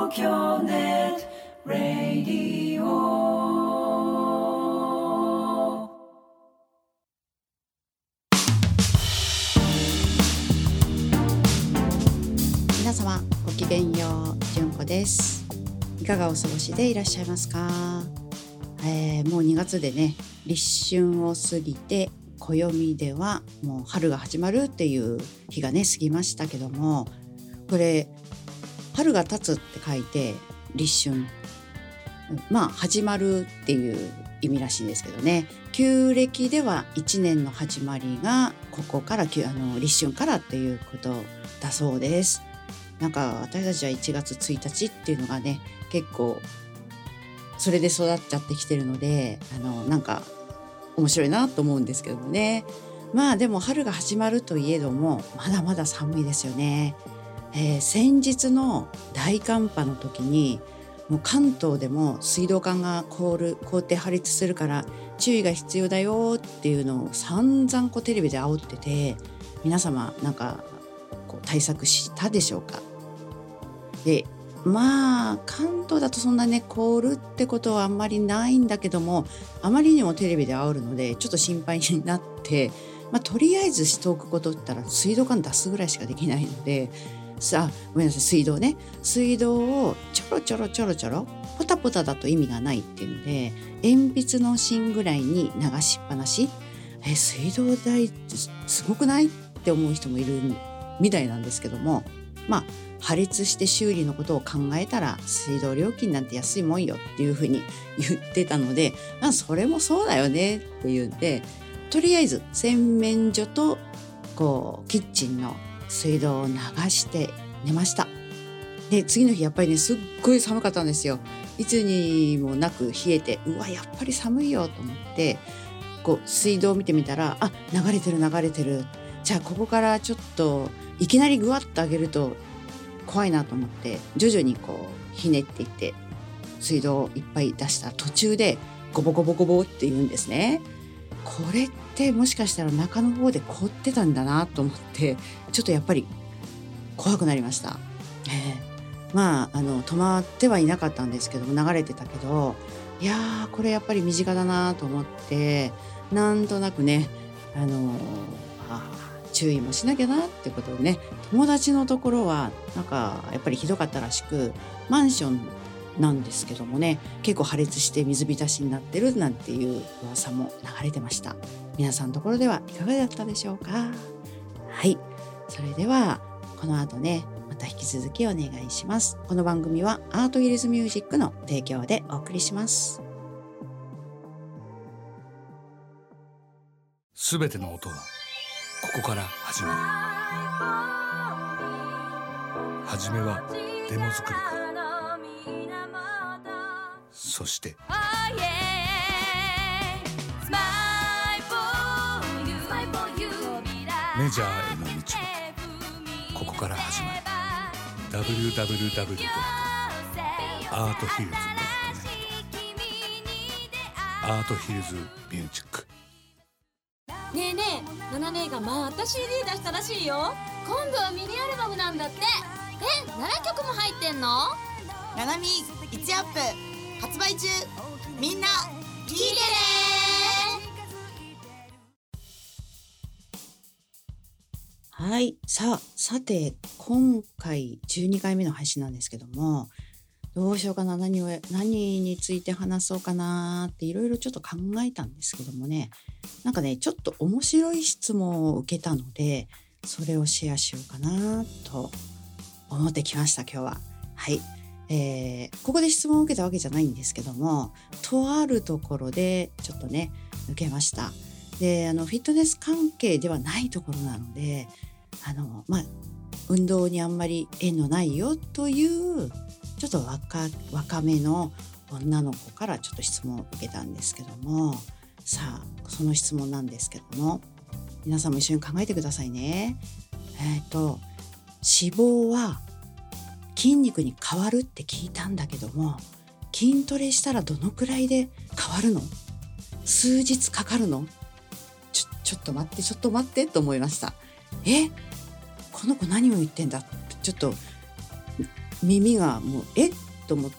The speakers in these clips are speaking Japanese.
東京ネットラディオ。 皆様ごきげんよう、じゅんこです。いかがお過ごしでいらっしゃいますか？もう2月でね、立春を過ぎて、暦ではもう春が始まるっていう日がね過ぎましたけども、これ春が経つって書いて立春、始まるっていう意味らしいんですけどね、旧暦では1年の始まりがここから立春からっていうことだそうです。なんか私たちは1月1日っていうのがね、結構それで育っちゃってきてるので、なんか面白いなと思うんですけどもね。でも春が始まるといえども、まだまだ寒いですよね。先日の大寒波の時に、もう関東でも水道管が凍って破裂するから注意が必要だよっていうのを散々テレビで煽ってて、皆様なんか対策したでしょうか？で、関東だとそんなね凍るってことはあんまりないんだけども、あまりにもテレビで煽るのでちょっと心配になって、とりあえずしておくことって言ったら水道管出すぐらいしかできないので、ごめんなさい、水道をちょろポタポタだと意味がないっていうので、鉛筆の芯ぐらいに流しっぱなし。水道代ってすごくないって思う人もいるみたいなんですけども、破裂して修理のことを考えたら水道料金なんて安いもんよっていうふうに言ってたので、それもそうだよねっていうんで、とりあえず洗面所とキッチンの水道を流して寝ました。で、次の日やっぱりねすっごい寒かったんですよ。いつにもなく冷えて、やっぱり寒いよと思って水道を見てみたら、流れてる。じゃあここからちょっといきなりぐわっと上げると怖いなと思って、徐々にひねっていって水道をいっぱい出した途中でゴボって言うんですね。これってもしかしたら中の方で凍ってたんだなと思って、ちょっとやっぱり怖くなりました。止まってはいなかったんですけども、流れてたけど、いやーこれやっぱり身近だなと思って、なんとなくね注意もしなきゃなってことでね、友達のところはなんかやっぱりひどかったらしく、マンションなんですけどもね、結構破裂して水浸しになってるなんていう噂も流れてました。皆さんのところではいかがだったでしょうか？はい、それではこの後ねまた引き続きお願いします。この番組はアートヒルズミュージックの提供でお送りします。 すべての音はここから始まる。はじめはデモ作りから、そしてメジャーへの道もここから始まる。 www.arthillsmusic.net アートヒルズミュージック。 ねえねえ、ナナ姉がまた CD 出したらしいよ。今度はミニアルバムなんだって。7曲も入ってんの？ ナナミ1アップ発売中。みんな聞いてね。 はい、さて今回12回目の配信なんですけども、どうしようかな、何について話そうかなっていろいろちょっと考えたんですけどもね、なんかねちょっと面白い質問を受けたので、それをシェアしようかなと思ってきました今日は。はい、ここで質問を受けたわけじゃないんですけども、とあるところでちょっとね受けました。で、フィットネス関係ではないところなので、運動にあんまり縁のないよというちょっと若めの女の子からちょっと質問を受けたんですけども、さあその質問なんですけども、皆さんも一緒に考えてくださいね。脂肪は筋肉に変わるって聞いたんだけども、筋トレしたらどのくらいで変わるの？数日かかるの？ちょっと待ってと思いました。この子何を言ってんだってちょっと耳がもうと思って、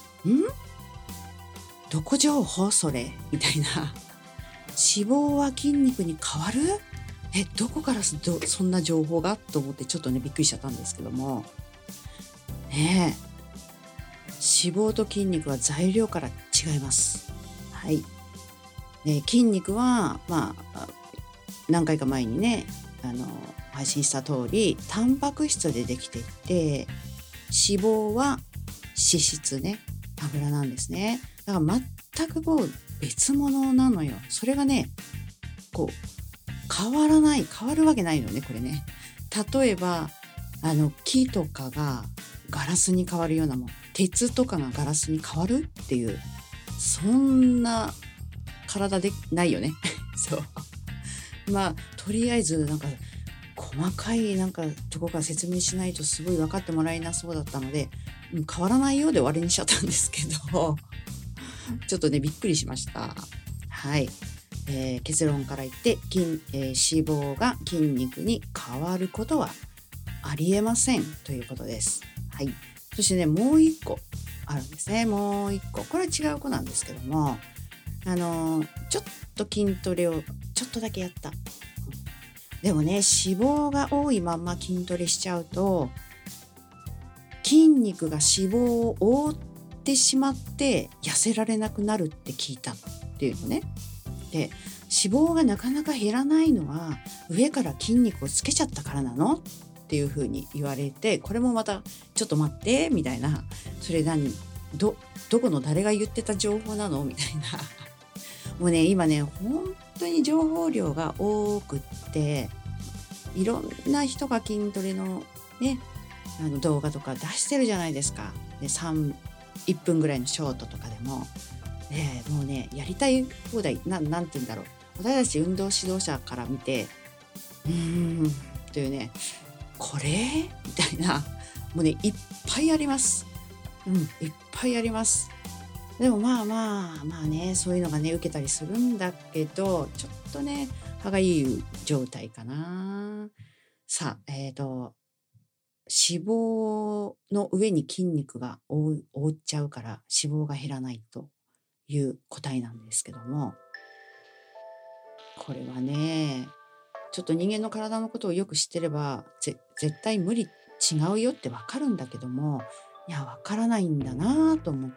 どこ情報それみたいな。脂肪は筋肉に変わる？どこからそんな情報がと思ってちょっとねびっくりしちゃったんですけどもね。脂肪と筋肉は材料から違います。はい。筋肉は何回か前にね配信した通りタンパク質でできていて、脂肪は脂質ね、油なんですね。だから全くこう別物なのよ。それがねこう変わるわけないのねこれね。例えば木とかがガラスに変わるようなもん、鉄とかがガラスに変わるっていうそんな体でないよねそう。とりあえず細かいとこから説明しないとすごい分かってもらえなそうだったので、変わらないようで終わりにしちゃったんですけどちょっとねびっくりしました。はい。結論から言って脂肪が筋肉に変わることはありえませんということです。はい。そしてねもう一個あるんですね。もう一個、これは違う子なんですけども、ちょっと筋トレをちょっとだけやった。でもね脂肪が多いまんま筋トレしちゃうと筋肉が脂肪を覆ってしまって痩せられなくなるって聞いたっていうのね。で脂肪がなかなか減らないのは上から筋肉をつけちゃったからなのっていうふうに言われて、これもまたちょっと待ってみたいな、それどこの誰が言ってた情報なのみたいなもうね今ね本当に情報量が多くっていろんな人が筋トレのね動画とか出してるじゃないですか。で1分ぐらいのショートとかでも、もうねやりたい放題なんて言うんだろう、私たち運動指導者から見てというね、これみたいな、もうねいっぱいあります。いっぱいあります。でもまあねそういうのがね受けたりするんだけど、ちょっとね歯がいい状態かな。さあ脂肪の上に筋肉が覆っちゃうから脂肪が減らないという答えなんですけども、これはねちょっと人間の体のことをよく知ってれば絶対無理、違うよってわかるんだけども、いやわからないんだなと思って、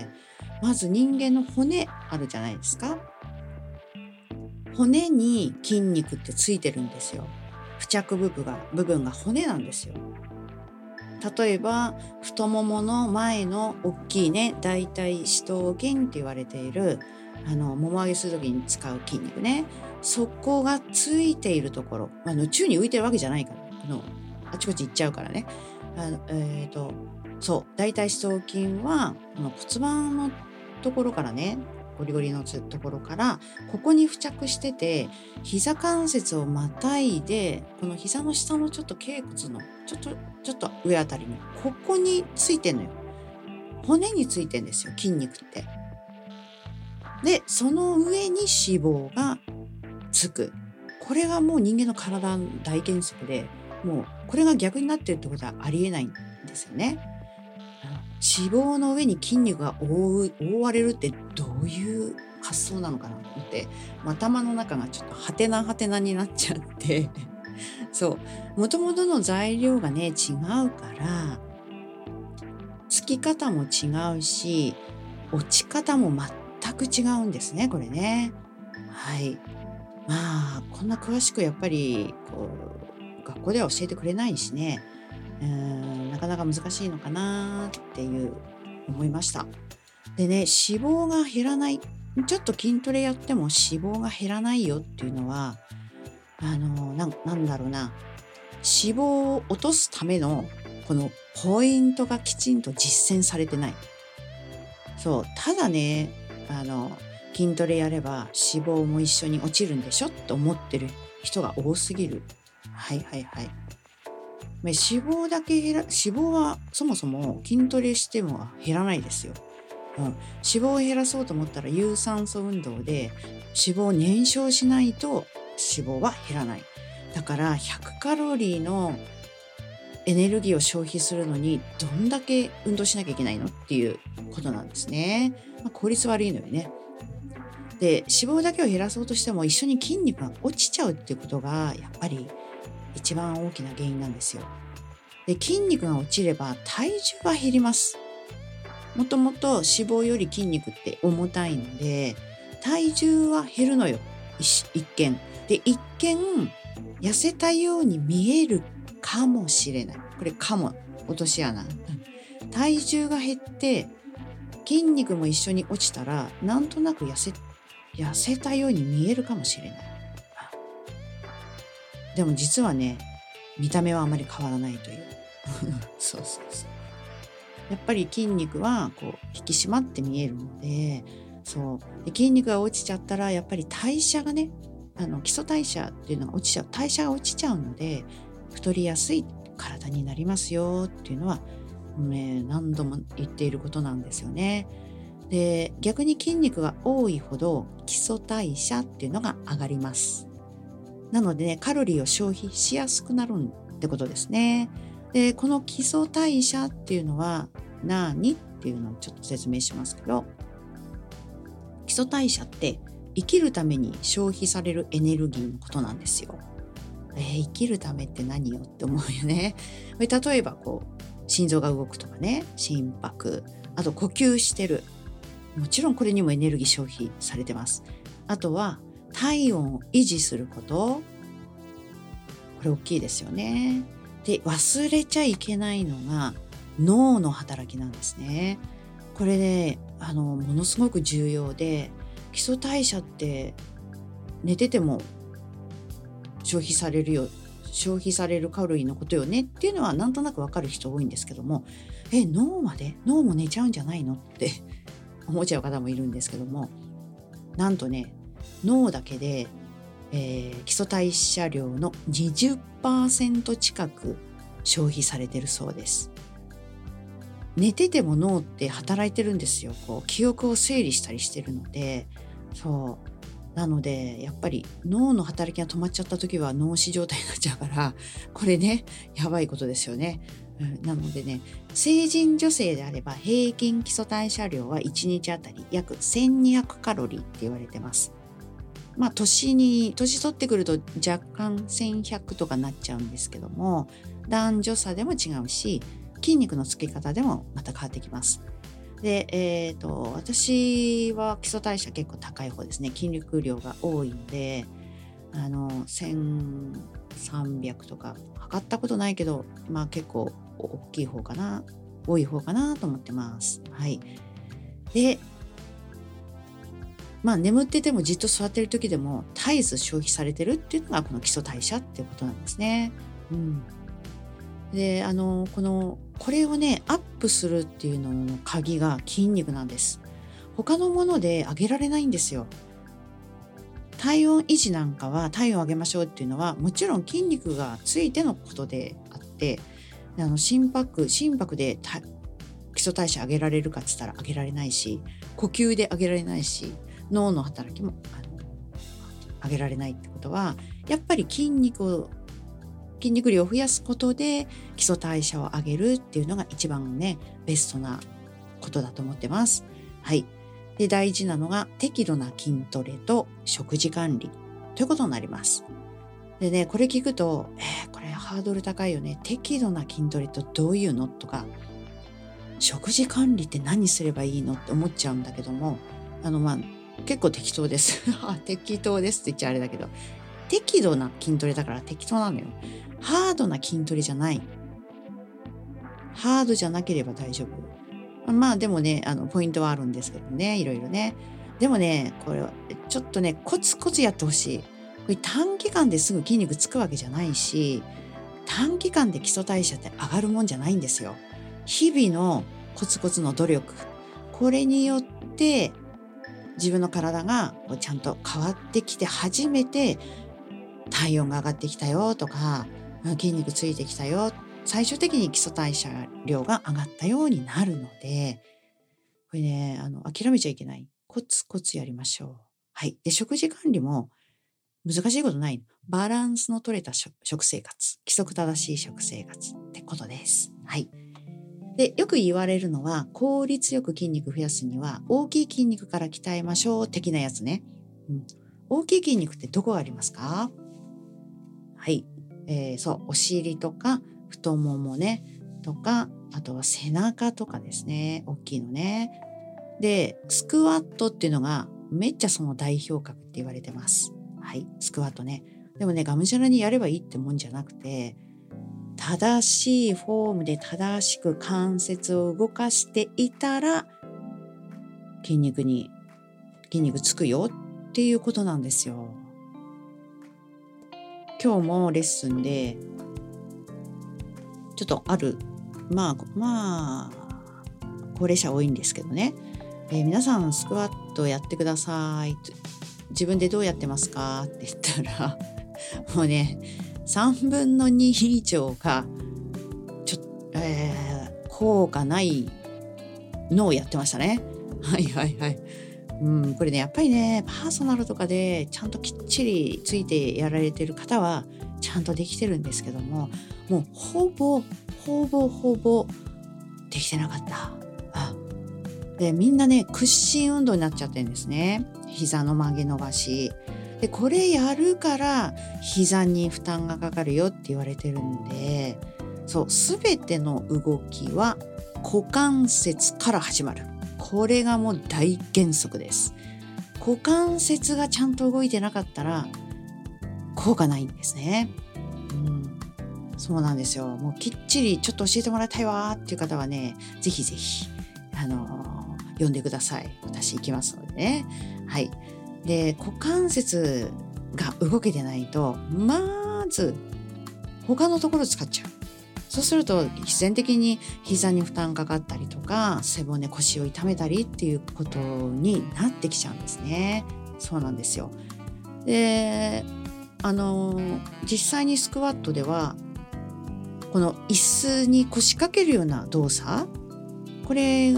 まず人間の骨あるじゃないですか。骨に筋肉ってついてるんですよ。付着部分が骨なんですよ。例えば太ももの前の大きいね大腿四頭筋って言われているもも上げする時に使う筋肉ね、そこがついているところ、宙に浮いてるわけじゃないからあちこち行っちゃうからね。そう大腿四頭筋は骨盤のところからね、ゴリゴリのところからここに付着してて、膝関節をまたいでこの膝の下のちょっと脛骨のちょっと上あたりにここについてんのよ。骨についてんですよ筋肉って。でその上に脂肪がつく。これがもう人間の体の大原則で、もうこれが逆になってるってことはありえないんですよね。脂肪の上に筋肉が覆われるってどういう発想なのかなと思って、頭の中がちょっとハテナになっちゃってそう元々の材料がね違うからつき方も違うし落ち方も全く違うんですねこれね。はい。こんな詳しくやっぱり学校では教えてくれないしね、なかなか難しいのかなって思いました。でね脂肪が減らない、ちょっと筋トレやっても脂肪が減らないよっていうのはなんだろうな、脂肪を落とすためのこのポイントがきちんと実践されてない。そうただね筋トレやれば脂肪も一緒に落ちるんでしょと思ってる人が多すぎる。はい。脂肪はそもそも筋トレしても減らないですよ。脂肪を減らそうと思ったら有酸素運動で脂肪を燃焼しないと脂肪は減らない。だから100カロリーのエネルギーを消費するのにどんだけ運動しなきゃいけないのっていうことなんですね。効率悪いのよね。で、脂肪だけを減らそうとしても一緒に筋肉が落ちちゃうっていうことがやっぱり一番大きな原因なんですよ。で、筋肉が落ちれば体重は減ります。もともと脂肪より筋肉って重たいので体重は減るのよ。一見。で、一見痩せたように見えるかもしれない。これかも。落とし穴。体重が減って筋肉も一緒に落ちたらなんとなく痩せたように見えるかもしれない。でも実はね、見た目はあまり変わらないという。そう。やっぱり筋肉はこう引き締まって見えるので、で筋肉が落ちちゃったらやっぱり代謝がね、基礎代謝っていうのが落ちちゃう、代謝が落ちちゃうので太りやすい体になりますよっていうのは、何度も言っていることなんですよね。で、逆に筋肉が多いほど基礎代謝っていうのが上がります。なのでね、カロリーを消費しやすくなるってことですね。で、この基礎代謝っていうのは何っていうのをちょっと説明しますけど、基礎代謝って生きるために消費されるエネルギーのことなんですよ。生きるためって何よって思うよね。例えば心臓が動くとかね、心拍、あと呼吸してる。もちろんこれにもエネルギー消費されてます。あとは体温を維持すること。これ大きいですよね。で、忘れちゃいけないのが脳の働きなんですね。これね、ものすごく重要で、基礎代謝って寝てても消費されるカロリーのことよねっていうのはなんとなくわかる人多いんですけども、脳も寝ちゃうんじゃないのって思っちゃう方もいるんですけども、なんとね、脳だけで、基礎代謝量の 20% 近く消費されてるそうです。寝てても脳って働いてるんですよ。記憶を整理したりしてるので、なのでやっぱり脳の働きが止まっちゃった時は脳死状態になっちゃうから、これね、やばいことですよね。なのでね、成人女性であれば平均基礎代謝量は1日あたり約1200カロリーって言われてます。年取ってくると若干1100とかなっちゃうんですけども、男女差でも違うし、筋肉のつき方でもまた変わってきます。で、私は基礎代謝結構高い方ですね。筋肉量が多いので、1300とか測ったことないけど、結構多い方かなと思ってます。はい。で、眠っててもじっと座ってる時でも絶えず消費されてるっていうのがこの基礎代謝っていうことなんですね。で、これをね、アップするっていうのの鍵が筋肉なんです。他のもので上げられないんですよ。体温維持なんかは体温を上げましょうっていうのはもちろん筋肉がついてのことであって、心拍で基礎代謝上げられるかって言ったら上げられないし、呼吸で上げられないし、脳の働きも上げられないってことは、やっぱり筋肉量を増やすことで基礎代謝を上げるっていうのが一番ね、ベストなことだと思ってます。はい。で、大事なのが適度な筋トレと食事管理ということになります。でね、これ聞くと、これハードル高いよね。適度な筋トレとどういうのとか、食事管理って何すればいいのって思っちゃうんだけども、結構適当です。適当ですって言っちゃあれだけど、適度な筋トレだから適当なのよ。ハードな筋トレじゃない。ハードじゃなければ大丈夫。でもね、ポイントはあるんですけどね、いろいろね。でもね、これちょっとね、コツコツやってほしい。これ短期間ですぐ筋肉つくわけじゃないし、短期間で基礎代謝って上がるもんじゃないんですよ。日々のコツコツの努力。これによって自分の体がちゃんと変わってきて初めて体温が上がってきたよとか、筋肉ついてきたよ。最終的に基礎代謝量が上がったようになるので、これね、諦めちゃいけない。コツコツやりましょう。はい。で、食事管理も難しいことない。 バランスの取れた食生活、規則正しい食生活ってことです。はい。で、よく言われるのは、効率よく筋肉増やすには大きい筋肉から鍛えましょう的なやつね。大きい筋肉ってどこがありますか？はい。そう、お尻とか太ももね、とか、あとは背中とかですね。大きいのね。で、スクワットっていうのがめっちゃその代表格って言われてます。はい、スクワットね。でもね、がむしゃらにやればいいってもんじゃなくて、正しいフォームで正しく関節を動かしていたら、筋肉つくよっていうことなんですよ。今日もレッスンで、ちょっとまあ、高齢者多いんですけどね。皆さんスクワットやってください。自分でどうやってますかって言ったら、もうね、3分の2以上が効果ないのをやってましたね。はいはいはい。これね、やっぱりね、パーソナルとかでちゃんときっちりついてやられてる方はちゃんとできてるんですけども、もうほぼできてなかった。で、みんなね、屈伸運動になっちゃってるんですね。膝の曲げ伸ばし。で、これやるから膝に負担がかかるよって言われてるんで、そう、すべての動きは股関節から始まる。これがもう大原則です。股関節がちゃんと動いてなかったら効果ないんですね。そうなんですよ。もうきっちりちょっと教えてもらいたいわっていう方はね、ぜひぜひ呼んでください。私行きますのでね。はい。で、股関節が動けてないと、まず他のところ使っちゃう。そうすると必然的に膝に負担かかったりとか、背骨、腰を痛めたりっていうことになってきちゃうんですね。そうなんですよ。で、実際にスクワットでは、この椅子に腰掛けるような動作、これ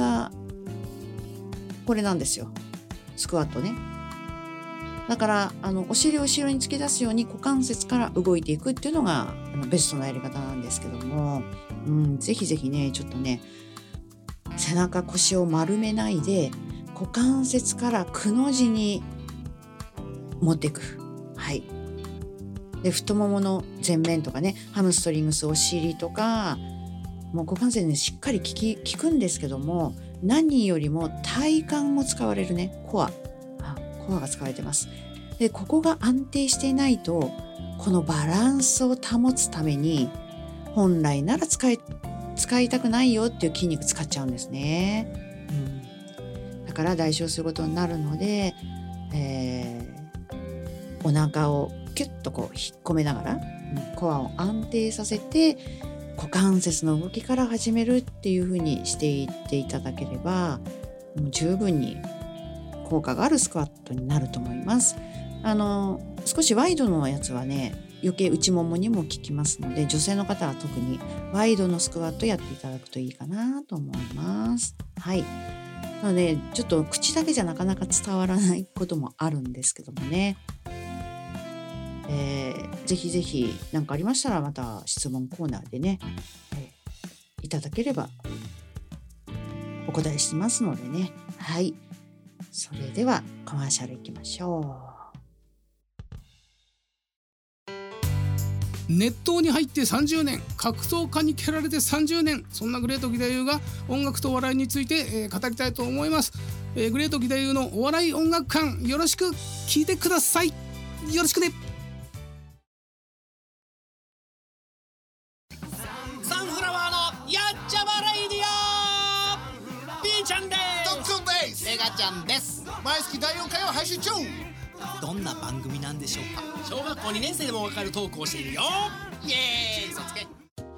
なんですよ。スクワットね。だからお尻を後ろに突き出すように股関節から動いていくっていうのがベストなやり方なんですけども、ぜひぜひね、ちょっとね、背中腰を丸めないで股関節からくの字に持っていく。はい。で、太ももの前面とかね、ハムストリングス、お尻とか、もう股関節にしっかり効くんですけども、何よりも体幹も使われるね、コアが使われてます。で、ここが安定していないと、このバランスを保つために、本来なら使いたくないよっていう筋肉使っちゃうんですね。だから代償することになるので、お腹をキュッとこう引っ込めながら、コアを安定させて、股関節の動きから始めるっていう風にしていっていただければ、もう十分に効果があるスクワットになると思います。少しワイドのやつはね、余計内ももにも効きますので、女性の方は特にワイドのスクワットやっていただくといいかなと思います。はい。なので、ちょっと口だけじゃなかなか伝わらないこともあるんですけどもね。ぜひぜひ何かありましたらまた質問コーナーでね、いただければお答えしますのでね。はい。それではコマーシャルいきましょう。熱湯に入って30年、格闘家に蹴られて30年、そんなグレート義太夫が音楽とお笑いについて、語りたいと思います。グレート義太夫のお笑い音楽館、よろしく聞いてください。よろしくね。 サンフラワーのやっちゃまレイディオ、ピーちゃんです。 ドックンです。 メガちゃんです。 毎月第4回を配信中。 どんな番組なんでしょうか。小学校2年生でもわかるトークをしているよ。イエーイ、そつけ。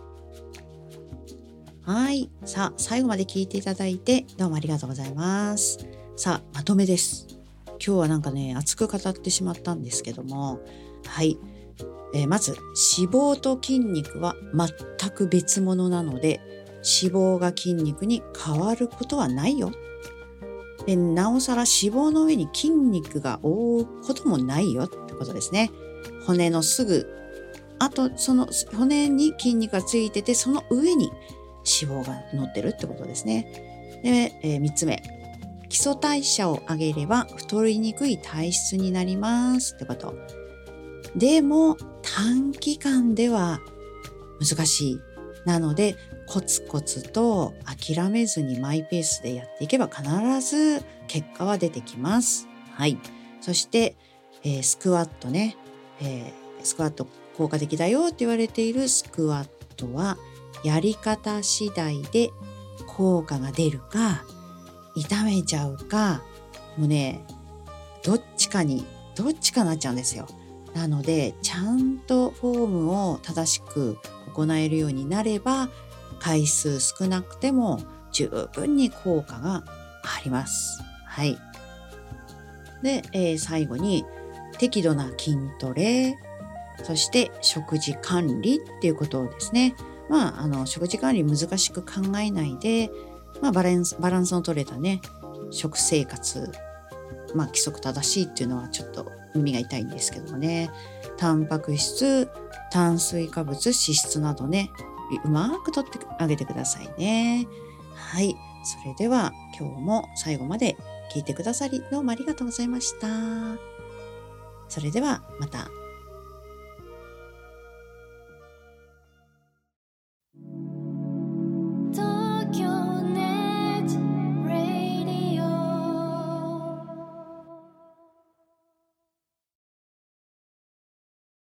はい。さあ、最後まで聞いていただいてどうもありがとうございます。さあ、まとめです。今日はなんかね、熱く語ってしまったんですけども、はい。まず、脂肪と筋肉は全く別物なので、脂肪が筋肉に変わることはないよ。で、なおさら脂肪の上に筋肉が覆うこともないよってことですね。 骨のすぐあとその骨に筋肉がついててその上に脂肪が乗ってるってことですね。で、3つ目、基礎代謝を上げれば太りにくい体質になりますってこと。でも短期間では難しい。なのでコツコツと諦めずにマイペースでやっていけば必ず結果は出てきます。はい。そして、スクワットね、スクワット効果的だよって言われているスクワットはやり方次第で効果が出るか痛めちゃうかもうねどっちかなっちゃうんですよ。なのでちゃんとフォームを正しく行えるようになれば回数少なくても十分に効果があります。はい。で、最後に適度な筋トレ、そして食事管理っていうことをですね。食事管理難しく考えないで、バランスの取れたね食生活、規則正しいっていうのはちょっと耳が痛いんですけどもね。タンパク質、炭水化物、脂質などねうまくとってあげてくださいね。はい。それでは今日も最後まで聞いてくださりどうもありがとうございました。それではまた。